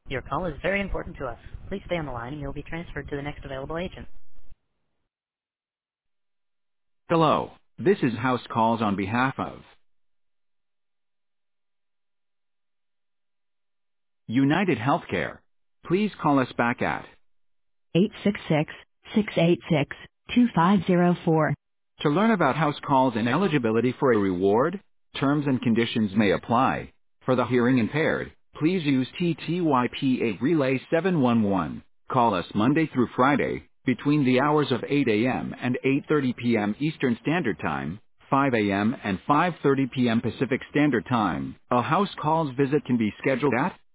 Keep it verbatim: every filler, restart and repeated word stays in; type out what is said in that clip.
Your call is very important to us. Please stay on the line and you'll be transferred to the next available agent. Hello, this is House Calls on behalf of United Healthcare. Please call us back at eight six six, six eight six, two five zero four. to learn about House Calls and eligibility for a reward. Terms and conditions may apply. For the hearing impaired, please use T T Y P eight Relay seven one one. Call us Monday through Friday between the hours of eight a m and eight thirty p m Eastern Standard Time, five a m and five thirty p m Pacific Standard Time. A House Calls visit can be scheduled at